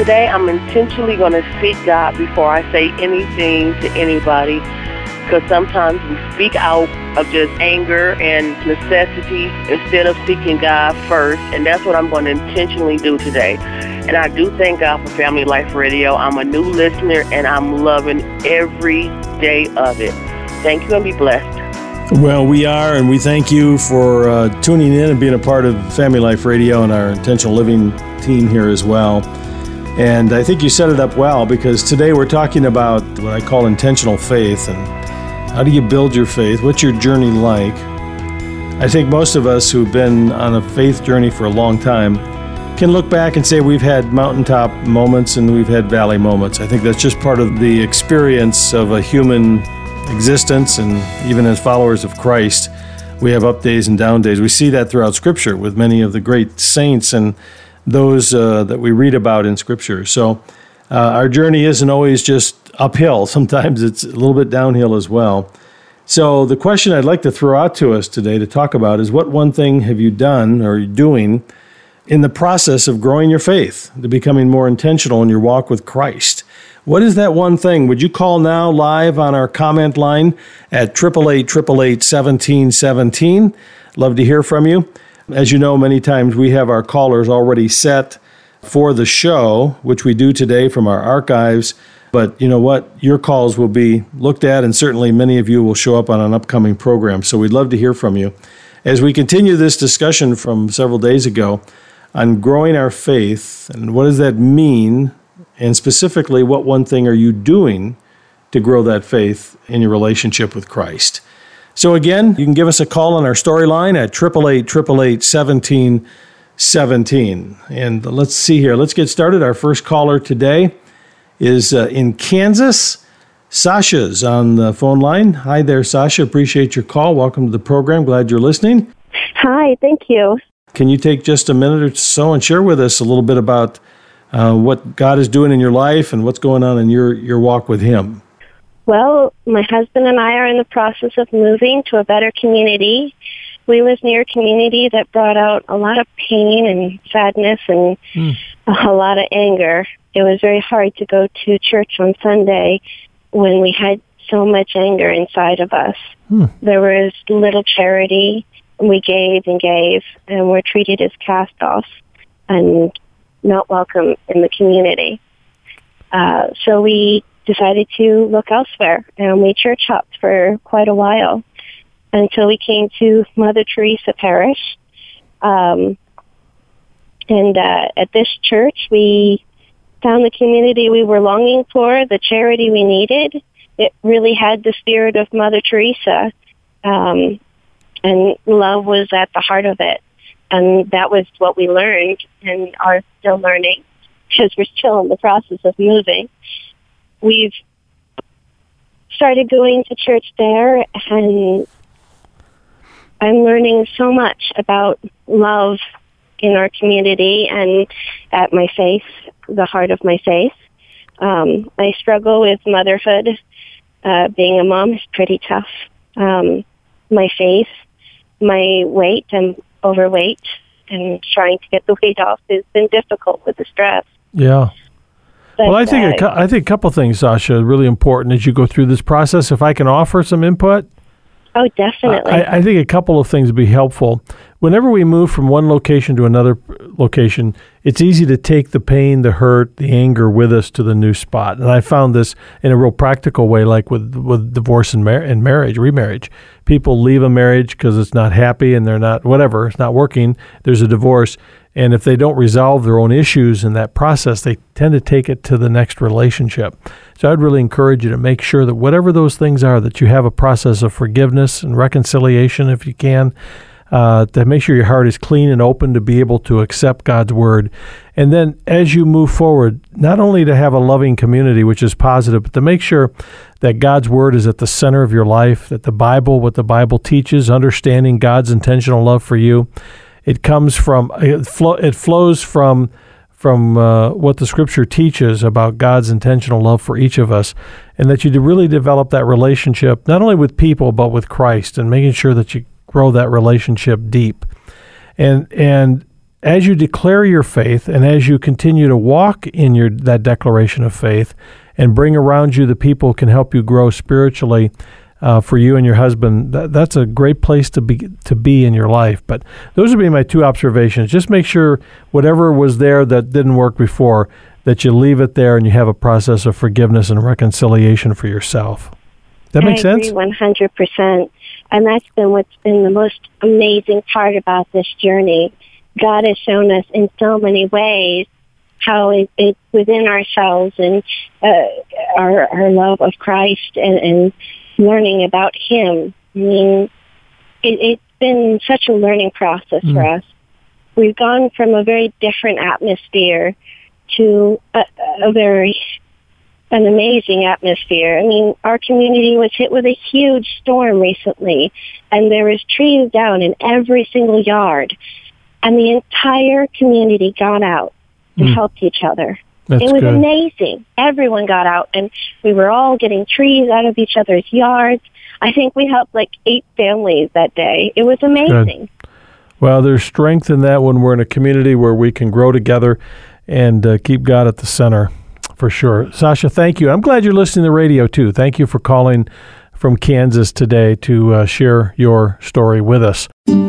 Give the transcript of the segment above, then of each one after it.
Today, I'm intentionally going to seek God before I say anything to anybody, because sometimes we speak out of just anger and necessity instead of seeking God first, and that's what I'm going to intentionally do today. And I do thank God for Family Life Radio. I'm a new listener, and I'm loving every day of it. Thank you, and be blessed. Well, we are, and we thank you for tuning in and being a part of Family Life Radio and our Intentional Living team here as well. And I think you set it up well, because today we're talking about what I call intentional faith, and how do you build your faith? What's your journey like? I think most of us who've been on a faith journey for a long time can look back and say we've had mountaintop moments and we've had valley moments. I think that's just part of the experience of a human existence, and even as followers of Christ, we have up days and down days. We see that throughout Scripture with many of the great saints and those that we read about in Scripture. So our journey isn't always just uphill. Sometimes it's a little bit downhill as well. So the question I'd like to throw out to us today to talk about is, what one thing have you done or doing in the process of growing your faith, to becoming more intentional in your walk with Christ? What is that one thing? Would you call now live on our comment line at 888-888-1717? Love to hear from you. As you know, many times we have our callers already set for the show, which we do today from our archives. But you know what? Your calls will be looked at, and certainly many of you will show up on an upcoming program. So we'd love to hear from you. As we continue this discussion from several days ago on growing our faith, and what does that mean? And specifically, what one thing are you doing to grow that faith in your relationship with Christ? So again, you can give us a call on our storyline at 888-888-1717. And let's see here. Let's get started. Our first caller today is in Kansas. Sasha's on the phone line. Hi there, Sasha. Appreciate your call. Welcome to the program. Glad you're listening. Hi, thank you. Can you take just a minute or so and share with us a little bit about what God is doing in your life and what's going on in your walk with Him? Well, my husband and I are in the process of moving to a better community. We live near a community that brought out a lot of pain and sadness and a lot of anger. It was very hard to go to church on Sunday when we had so much anger inside of us. There was little charity. We gave and gave, and we're treated as cast-offs and not welcome in the community. So we decided to look elsewhere, and we church hopped for quite a while until we came to Mother Teresa Parish. And at this church, we found the community we were longing for, the charity we needed. It really had the spirit of Mother Teresa, and love was at the heart of it. And that was what we learned and are still learning, because we're still in the process of moving. We've started going to church there, and I'm learning so much about love in our community and at my faith, the heart of my faith. I struggle with motherhood. Being a mom is pretty tough. My faith, my weight, I'm overweight, and trying to get the weight off has been difficult with the stress. Yeah. But, well, I think a couple things, Sasha, are really important as you go through this process. If I can offer some input. Oh, definitely. I think a couple of things would be helpful. Whenever we move from one location to another location, it's easy to take the pain, the hurt, the anger with us to the new spot. And I found this in a real practical way, like with divorce and marriage, remarriage. People leave a marriage because it's not happy and they're not, whatever, it's not working. There's a divorce. And if they don't resolve their own issues in that process, they tend to take it to the next relationship. So I'd really encourage you to make sure that whatever those things are, that you have a process of forgiveness and reconciliation if you can, to make sure your heart is clean and open to be able to accept God's word. And then as you move forward, not only to have a loving community, which is positive, but to make sure that God's word is at the center of your life, that the Bible, what the Bible teaches, understanding God's intentional love for you, it comes from, it flows from what the Scripture teaches about God's intentional love for each of us, and that you really develop that relationship, not only with people, but with Christ, and making sure that you grow that relationship deep. And as you declare your faith and as you continue to walk in that declaration of faith and bring around you the people who can help you grow spiritually for you and your husband, that's a great place to be in your life. But those would be my two observations. Just make sure whatever was there that didn't work before, that you leave it there and you have a process of forgiveness and reconciliation for yourself. That makes sense? I agree 100%. And that's been what's been the most amazing part about this journey. God has shown us in so many ways how it's within ourselves and our love of Christ and learning about Him. I mean, it's been such a learning process for us. We've gone from a very different atmosphere to an amazing atmosphere. I mean, our community was hit with a huge storm recently, and there was trees down in every single yard. And the entire community got out and helped each other. That's it was good. amazing. Everyone got out, and we were all getting trees out of each other's yards. I think we helped like 8 families that day. It was amazing. Good. Well, there's strength in that when we're in a community where we can grow together and keep God at the center, for sure. Sasha, thank you. I'm glad you're listening to the radio, too. Thank you for calling from Kansas today to share your story with us.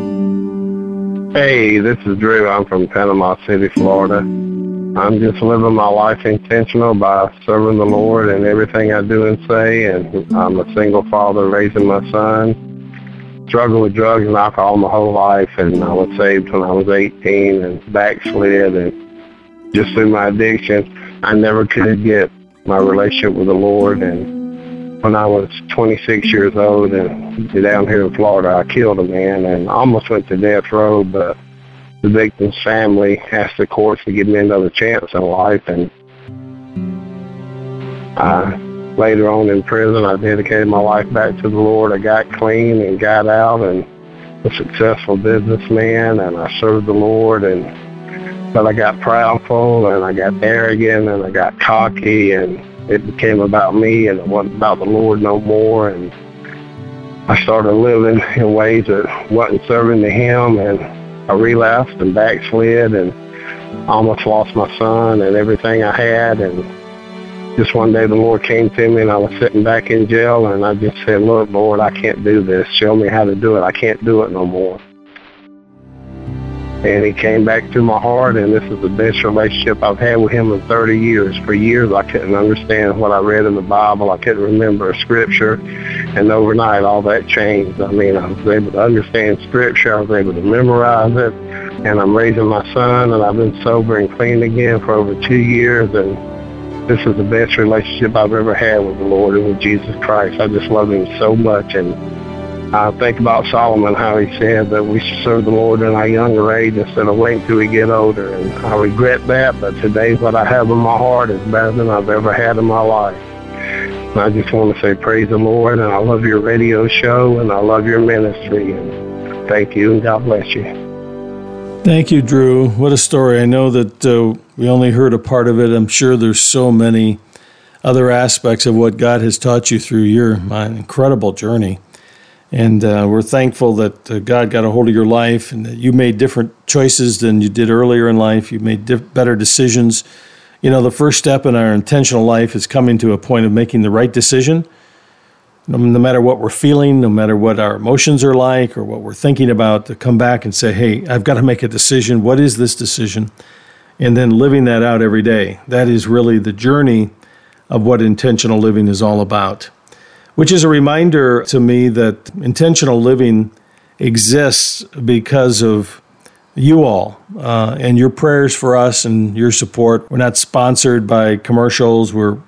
Hey, this is Drew. I'm from Panama City, Florida. I'm just living my life intentional by serving the Lord in everything I do and say, and I'm a single father raising my son. Struggled with drugs and alcohol my whole life, and I was saved when I was 18 and backslid, and just through my addiction, I never could get my relationship with the Lord. And when I was 26 years old and down here in Florida, I killed a man and almost went to death row, but the victim's family asked the courts to give me another chance in life. And later on in prison, I dedicated my life back to the Lord. I got clean and got out and a successful businessman, and I served the Lord. But I got proudful, and I got arrogant, and I got cocky, and it became about me, and it wasn't about the Lord no more. And I started living in ways that wasn't serving to Him, and I relapsed and backslid and almost lost my son and everything I had. And just one day the Lord came to me, and I was sitting back in jail, and I just said, "Look, Lord, I can't do this. Show me how to do it. I can't do it no more." And He came back to my heart, and this is the best relationship I've had with Him in 30 years. For years, I couldn't understand what I read in the Bible. I couldn't remember a scripture, and overnight, all that changed. I mean, I was able to understand scripture. I was able to memorize it, and I'm raising my son, and I've been sober and clean again for over 2 years, and this is the best relationship I've ever had with the Lord and with Jesus Christ. I just love Him so much, and I think about Solomon, how he said that we should serve the Lord in our younger age instead of waiting till we get older. And I regret that, but today what I have in my heart is better than I've ever had in my life. And I just want to say praise the Lord, and I love your radio show, and I love your ministry. And thank you, and God bless you. Thank you, Drew. What a story. I know that we only heard a part of it. I'm sure there's so many other aspects of what God has taught you through your incredible journey. And we're thankful that God got a hold of your life and that you made different choices than you did earlier in life. You made better decisions. You know, the first step in our intentional life is coming to a point of making the right decision. No matter what we're feeling, no matter what our emotions are like or what we're thinking about, to come back and say, hey, I've got to make a decision. What is this decision? And then living that out every day. That is really the journey of what intentional living is all about. Which is a reminder to me that intentional living exists because of you all and your prayers for us and your support. We're not sponsored by commercials.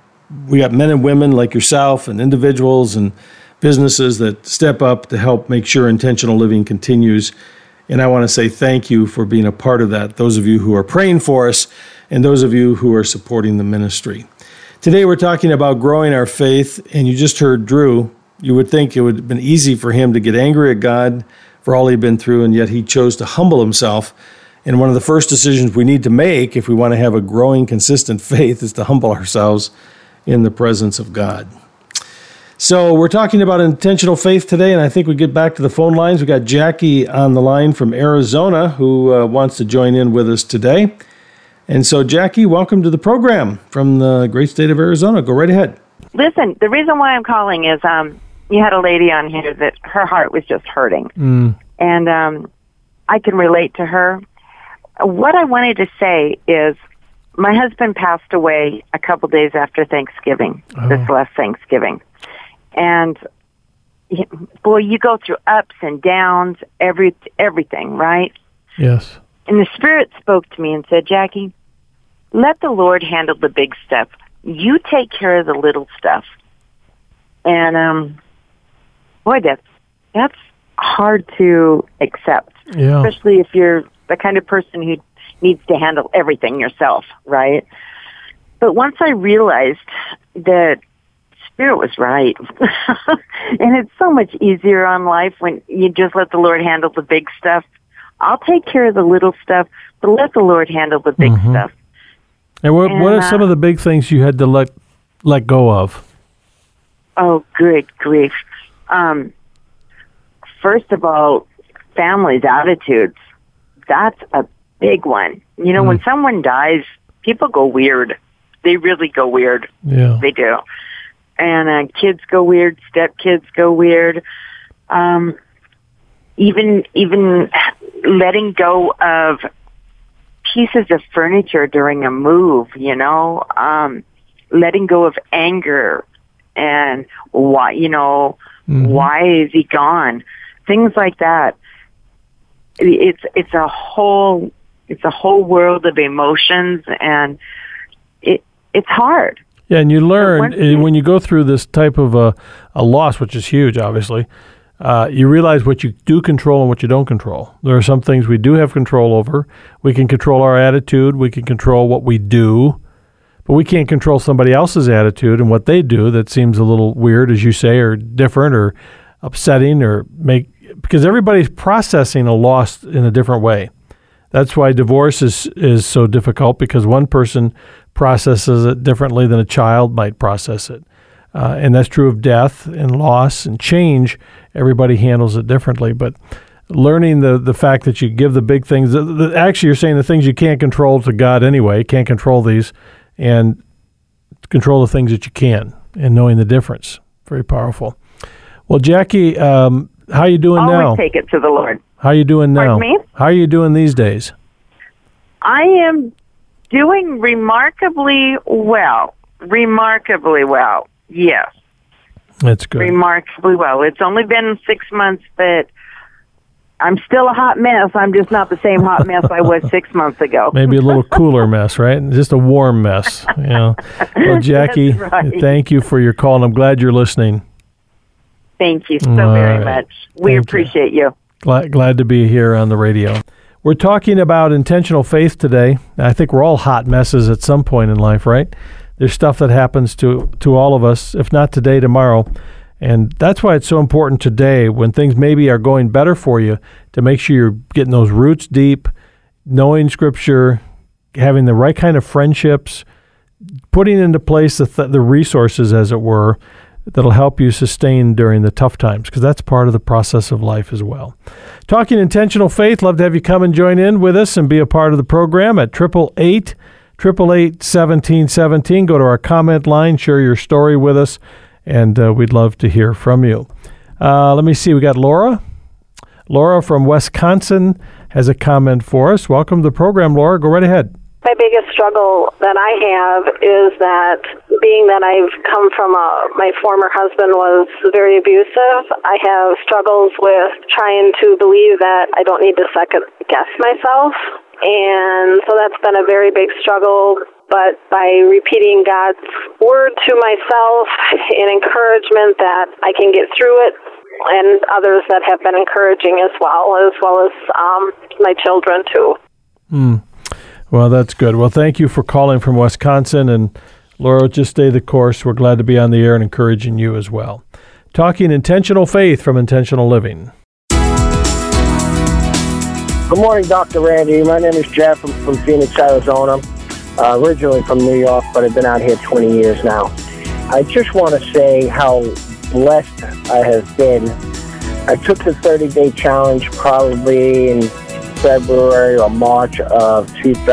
We got men and women like yourself and individuals and businesses that step up to help make sure intentional living continues. And I want to say thank you for being a part of that, those of you who are praying for us and those of you who are supporting the ministry. Today we're talking about growing our faith, and you just heard Drew. You would think it would have been easy for him to get angry at God for all he'd been through, and yet he chose to humble himself. And one of the first decisions we need to make if we want to have a growing, consistent faith is to humble ourselves in the presence of God. So we're talking about intentional faith today, and I think we get back to the phone lines. We got Jackie on the line from Arizona who wants to join in with us today. And so, Jackie, welcome to the program from the great state of Arizona. Go right ahead. Listen, the reason why I'm calling is you had a lady on here that her heart was just hurting. And I can relate to her. What I wanted to say is my husband passed away a couple days after Thanksgiving, this last Thanksgiving. And, boy, you go through ups and downs, everything, right? Yes. And the Spirit spoke to me and said, Jackie, let the Lord handle the big stuff. You take care of the little stuff. And, boy, that's hard to accept, especially if you're the kind of person who needs to handle everything yourself, right? But once I realized that Spirit was right, and it's so much easier on life when you just let the Lord handle the big stuff. I'll take care of the little stuff, but let the Lord handle the big stuff. And what are some of the big things you had to let go of? Oh, good grief. First of all, family's attitudes. That's a big one. You know, when someone dies, people go weird. They really go weird. Yeah. They do. And kids go weird. Stepkids go weird. Even letting go of pieces of furniture during a move, you know, letting go of anger and why, you know, why is he gone? Things like that. It's a whole world of emotions, and it's hard. Yeah, and you learn when you go through this type of a loss, which is huge, obviously. You realize what you do control and what you don't control. There are some things we do have control over. We can control our attitude. We can control what we do. But we can't control somebody else's attitude and what they do that seems a little weird, as you say, or different or upsetting because everybody's processing a loss in a different way. That's why divorce is so difficult, because one person processes it differently than a child might process it. And that's true of death and loss and change. Everybody handles it differently. But learning the fact that you give the big things, actually you're saying the things you can't control to God anyway, can't control these, and control the things that you can, and knowing the difference. Very powerful. Well, Jackie, how are you doing now? Always take it to the Lord. How are you doing now? Pardon me? How are you doing these days? I am doing remarkably well. Remarkably well. Yes. That's good. Remarkably well. It's only been 6 months, but I'm still a hot mess. I'm just not the same hot mess I was 6 months ago. Maybe a little cooler mess, right? Just a warm mess. Yeah. Well, Jackie, Thank you for your call, and I'm glad you're listening. Thank you so very much. We appreciate you. Glad to be here on the radio. We're talking about intentional faith today. I think we're all hot messes at some point in life, right? There's stuff that happens to all of us, if not today, tomorrow. And that's why it's so important today, when things maybe are going better for you, to make sure you're getting those roots deep, knowing Scripture, having the right kind of friendships, putting into place the resources, as it were, that'll help you sustain during the tough times, because that's part of the process of life as well. Talking intentional faith, love to have you come and join in with us and be a part of the program at 888-1717. Go to our comment line, share your story with us, and we'd love to hear from you. Let me see, we got Laura. Laura from Wisconsin has a comment for us. Welcome to the program, Laura. Go right ahead. My biggest struggle that I have is that, being that I've come from my former husband was very abusive, I have struggles with trying to believe that I don't need to second guess myself. And so that's been a very big struggle. But by repeating God's word to myself in encouragement that I can get through it, and others that have been encouraging as well as my children too. Well, that's good. Well, thank you for calling from Wisconsin. And Laura, just stay the course. We're glad to be on the air and encouraging you as well. Talking intentional faith from Intentional Living. Good morning, Dr. Randy. My name is Jeff. I'm from Phoenix, Arizona. Originally from New York, but I've been out here 20 years now. I just want to say how blessed I have been. I took the 30-day challenge probably in February or March of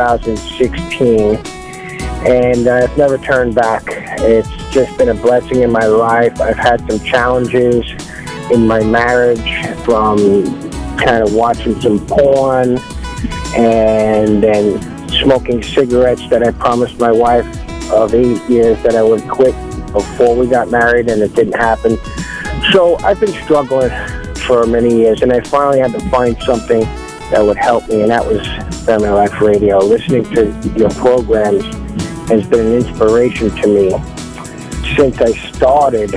2016, and I've never turned back. It's just been a blessing in my life. I've had some challenges in my marriage, from kind of watching some porn and then smoking cigarettes that I promised my wife of 8 years that I would quit before we got married, and it didn't happen. So I've been struggling for many years, and I finally had to find something that would help me, and that was Family Life Radio. Listening to your programs has been an inspiration to me. Since I started,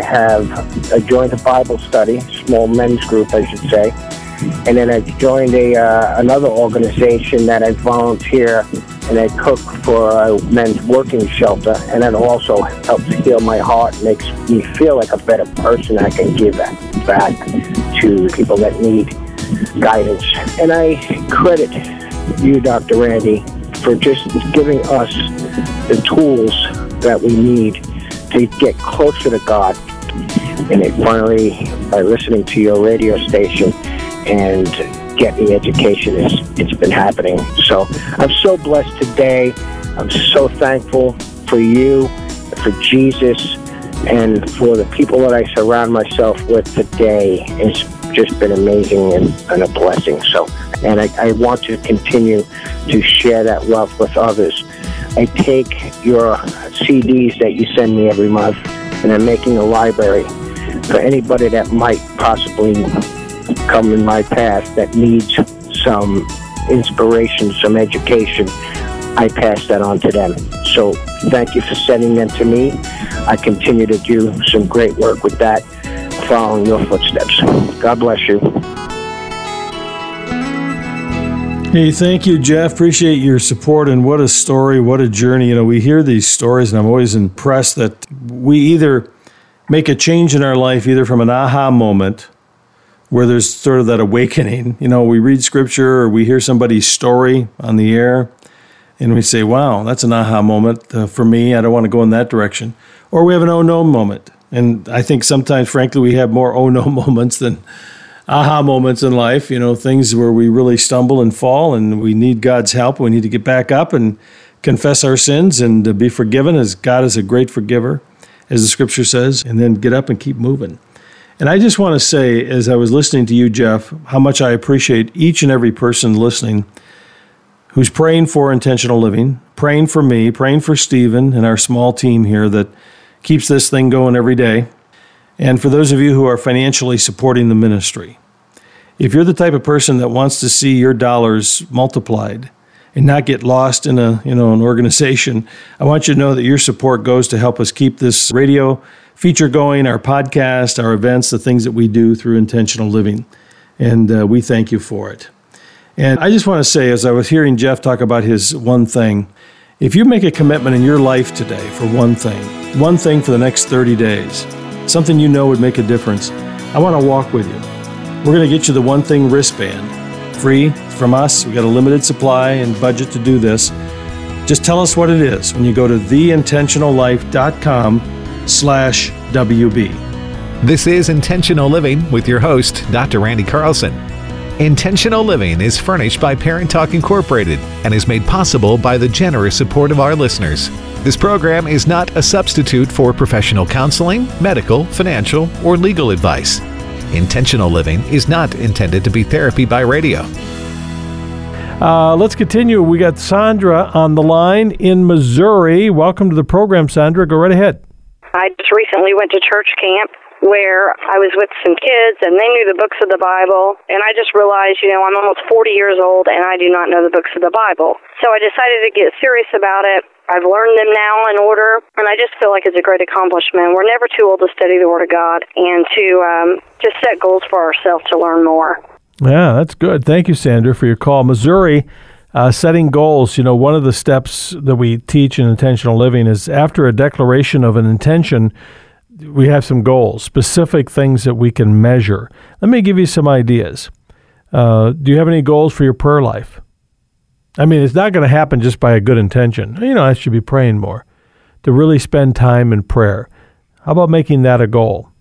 I joined a Bible study, small men's group, I should say, and then I joined another organization that I volunteer and I cook for a men's working shelter, and that also helps heal my heart, makes me feel like a better person. I can give back to people that need guidance. And I credit you, Dr. Randy, for just giving us the tools that we need to get closer to God. And it finally, by listening to your radio station and getting education, it's been happening. So I'm so blessed today. I'm so thankful for you, for Jesus, and for the people that I surround myself with today. It's just been amazing and a blessing. So, and I want to continue to share that love with others. I take your CDs that you send me every month, and I'm making a library for anybody that might possibly come in my path that needs some inspiration, some education. I pass that on to them. So thank you for sending them to me. I continue to do some great work with that, following your footsteps. God bless you. Hey, thank you, Jeff. Appreciate your support, and what a story, what a journey. You know, we hear these stories, and I'm always impressed that we either make a change in our life, either from an aha moment, where there's sort of that awakening. You know, we read scripture or we hear somebody's story on the air, and we say, wow, that's an aha moment for me. I don't want to go in that direction. Or we have an oh no moment. And I think sometimes, frankly, we have more oh no moments than aha moments in life, you know, things where we really stumble and fall and we need God's help. We need to get back up and confess our sins and be forgiven, as God is a great forgiver, as the scripture says, and then get up and keep moving. And I just want to say, as I was listening to you, Jeff, how much I appreciate each and every person listening who's praying for intentional living, praying for me, praying for Stephen and our small team here that keeps this thing going every day. And for those of you who are financially supporting the ministry, if you're the type of person that wants to see your dollars multiplied and not get lost in an organization, I want you to know that your support goes to help us keep this radio feature going, our podcast, our events, the things that we do through intentional living. And we thank you for it. And I just want to say, as I was hearing Jeff talk about his one thing, if you make a commitment in your life today for one thing for the next 30 days, something you know would make a difference, I want to walk with you. We're going to get you the One Thing wristband, free from us. We got a limited supply and budget to do this. Just tell us what it is when you go to theintentionallife.com/WB. This is Intentional Living with your host, Dr. Randy Carlson. Intentional Living is furnished by Parent Talk Incorporated and is made possible by the generous support of our listeners. This program is not a substitute for professional counseling, medical, financial, or legal advice. Intentional Living is not intended to be therapy by radio. Let's continue. We got Sandra on the line in Missouri. Welcome to the program, Sandra. Go right ahead. I just recently went to church camp where I was with some kids, and they knew the books of the Bible, and I just realized, I'm almost 40 years old, and I do not know the books of the Bible. So I decided to get serious about it. I've learned them now in order, and I just feel like it's a great accomplishment. We're never too old to study the Word of God and to just set goals for ourselves to learn more. Yeah, that's good. Thank you, Sandra, for your call. Missouri, setting goals. One of the steps that we teach in intentional living is after a declaration of an intention, we have some goals, specific things that we can measure. Let me give you some ideas. Do you have any goals for your prayer life? I mean, it's not going to happen just by a good intention. I should be praying more. To really spend time in prayer. How about making that a goal?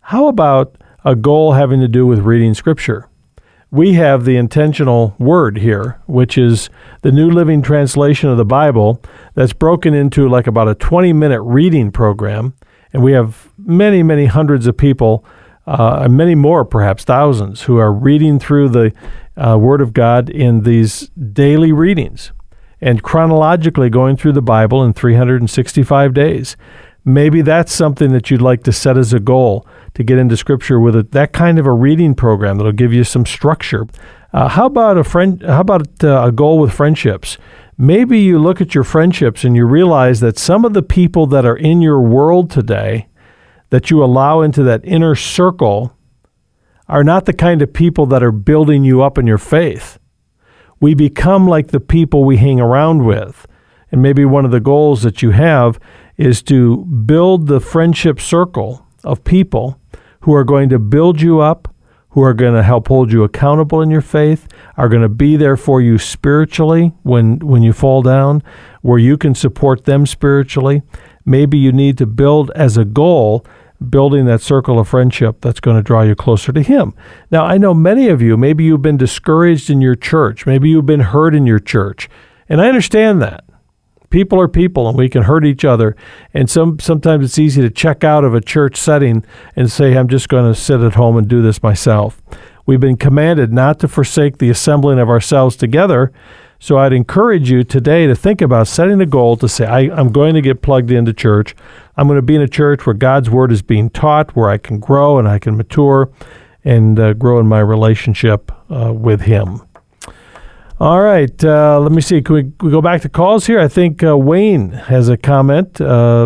How about a goal having to do with reading Scripture? We have the intentional word here, which is the New Living Translation of the Bible that's broken into like about a 20-minute reading program. And we have many, many hundreds of people, and many more, perhaps thousands, who are reading through the Word of God in these daily readings and chronologically going through the Bible in 365 days. Maybe that's something that you'd like to set as a goal, to get into Scripture with that kind of a reading program that'll give you some structure. How about a goal with friendships? Maybe you look at your friendships and you realize that some of the people that are in your world today that you allow into that inner circle are not the kind of people that are building you up in your faith. We become like the people we hang around with. And maybe one of the goals that you have is to build the friendship circle of people who are going to build you up, who are going to help hold you accountable in your faith, are going to be there for you spiritually when you fall down, where you can support them spiritually. Maybe you need to build as a goal, building that circle of friendship that's going to draw you closer to Him. Now, I know many of you, maybe you've been discouraged in your church. Maybe you've been hurt in your church. And I understand that. People are people, and we can hurt each other. And sometimes it's easy to check out of a church setting and say, I'm just going to sit at home and do this myself. We've been commanded not to forsake the assembling of ourselves together. So I'd encourage you today to think about setting a goal to say, I'm going to get plugged into church. I'm going to be in a church where God's Word is being taught, where I can grow and I can mature and grow in my relationship with Him. All right, let me see. Can we go back to calls here? I think Wayne has a comment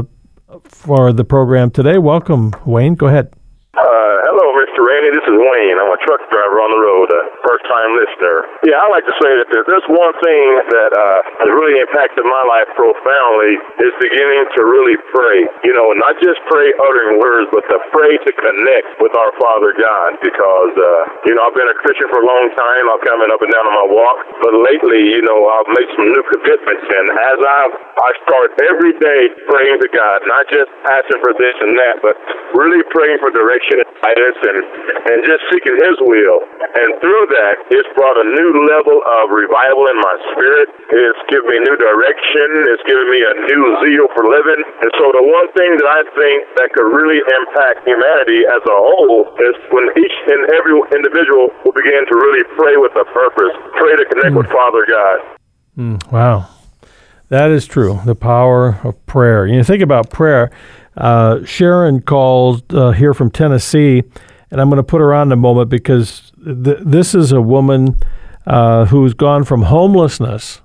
for the program today. Welcome, Wayne. Go ahead. Hello, Mr. Randy. This is Wayne. I'm a truck driver on the road, a first-time listener. Yeah, I like to say that there's one thing that has really impacted my life profoundly is beginning to really pray. You know, not just pray uttering words, but to pray to connect with our Father God. Because, I've been a Christian for a long time. I'm coming up and down on my walk. But lately, I've made some new commitments. And as I start every day praying to God, not just asking for this and that, but really praying for direction and guidance and just seeking His will. And through that, it's brought a new level of revival in my spirit. It's given me new direction. It's given me a new zeal for living. And so the one thing that I think that could really impact humanity as a whole is when each and every individual will begin to really pray with a purpose, pray to connect with Father God. Wow. That is true, the power of prayer. Think about prayer. Sharon called here from Tennessee, and I'm going to put her on in a moment because this is a woman who's gone from homelessness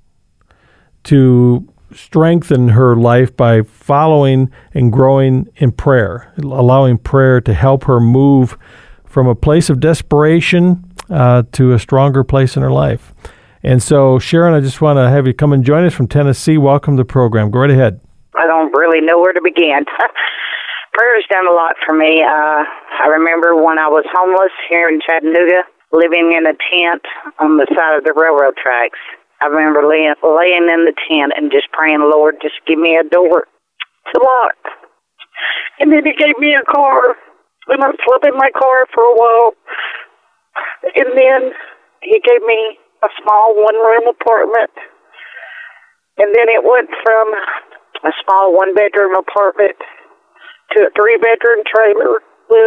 to strengthen her life by following and growing in prayer, allowing prayer to help her move from a place of desperation to a stronger place in her life. And so, Sharon, I just want to have you come and join us from Tennessee. Welcome to the program. Go right ahead. I don't really know where to begin. Prayer's done a lot for me. I remember when I was homeless here in Chattanooga, living in a tent on the side of the railroad tracks. I remember laying in the tent and just praying, Lord, just give me a door to lock. And then He gave me a car, and I slept in my car for a while. And then He gave me a small one-room apartment. And then it went from a small one-bedroom apartment to a three-bedroom trailer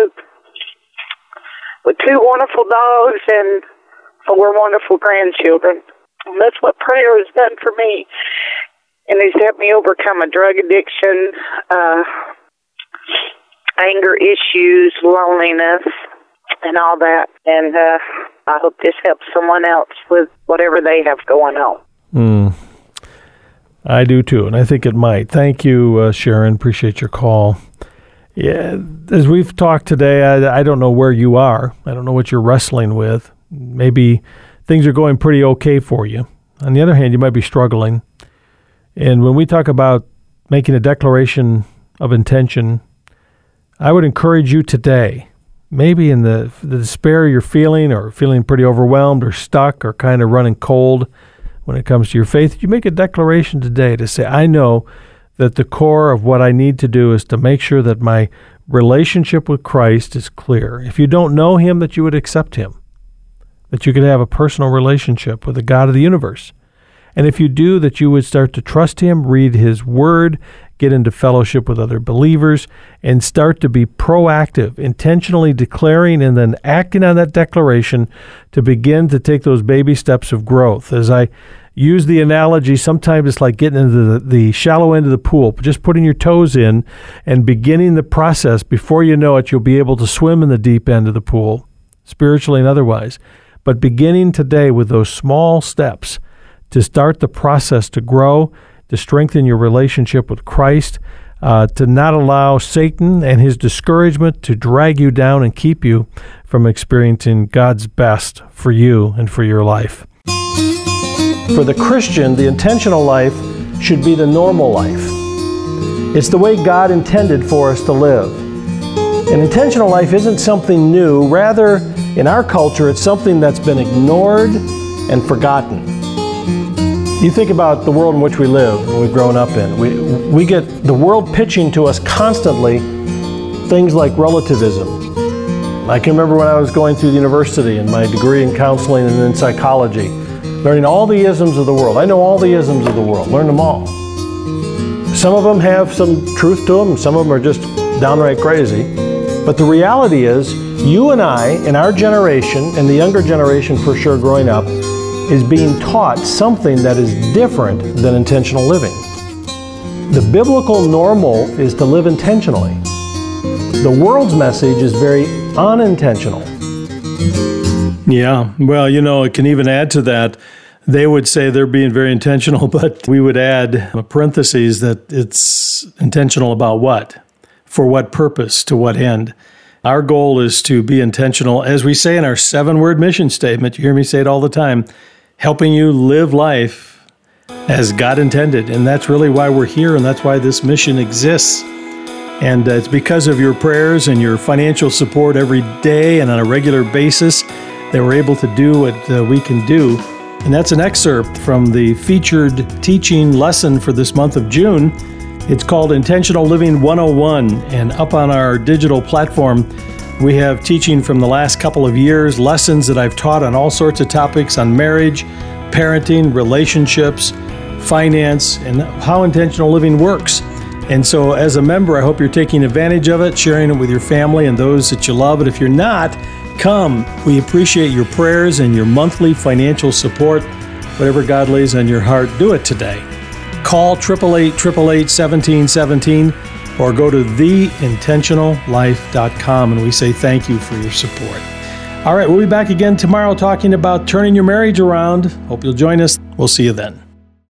with two wonderful dogs and 4 wonderful grandchildren. And that's what prayer has done for me. And He's helped me overcome a drug addiction, anger issues, loneliness, and all that. And I hope this helps someone else with whatever they have going on. I do too, and I think it might. Thank you, Sharon. Appreciate your call. Yeah, as we've talked today, I don't know where you are. I don't know what you're wrestling with. Maybe things are going pretty okay for you. On the other hand, you might be struggling. And when we talk about making a declaration of intention, I would encourage you today, maybe in the despair you're feeling or feeling pretty overwhelmed or stuck or kind of running cold when it comes to your faith, you make a declaration today to say, I know that the core of what I need to do is to make sure that my relationship with Christ is clear. If you don't know him, that you would accept him, that you could have a personal relationship with the God of the universe. And if you do, that you would start to trust him, read his word, get into fellowship with other believers, and start to be proactive, intentionally declaring and then acting on that declaration to begin to take those baby steps of growth. As I use the analogy, sometimes it's like getting into the shallow end of the pool, just putting your toes in and beginning the process. Before you know it, you'll be able to swim in the deep end of the pool, spiritually and otherwise. But beginning today with those small steps to start the process to grow, to strengthen your relationship with Christ, to not allow Satan and his discouragement to drag you down and keep you from experiencing God's best for you and for your life. For the Christian, the intentional life should be the normal life. It's the way God intended for us to live. An intentional life isn't something new. Rather, in our culture, it's something that's been ignored and forgotten. You think about the world in which we live and we've grown up in. We get the world pitching to us constantly things like relativism. I can remember when I was going through the university and my degree in counseling and in psychology, learning all the isms of the world. I know all the isms of the world, learn them all. Some of them have some truth to them, some of them are just downright crazy. But the reality is, you and I, in our generation, and the younger generation for sure growing up, is being taught something that is different than intentional living. The biblical normal is to live intentionally. The world's message is very unintentional. Yeah, well, it can even add to that. They would say they're being very intentional, but we would add a parenthesis that it's intentional about what? For what purpose? To what end? Our goal is to be intentional, as we say in our 7-word mission statement. You hear me say it all the time, helping you live life as God intended. And that's really why we're here, and that's why this mission exists. And it's because of your prayers and your financial support every day and on a regular basis that we're able to do what we can do. And that's an excerpt from the featured teaching lesson for this month of June. It's called Intentional Living 101, and up on our digital platform, we have teaching from the last couple of years, lessons that I've taught on all sorts of topics on marriage, parenting, relationships, finance, and how intentional living works. And so as a member, I hope you're taking advantage of it, sharing it with your family and those that you love. And if you're not, come. We appreciate your prayers and your monthly financial support. Whatever God lays on your heart, do it today. Call 888-888-1717 or go to theintentionallife.com, and we say thank you for your support. All right, we'll be back again tomorrow talking about turning your marriage around. Hope you'll join us. We'll see you then.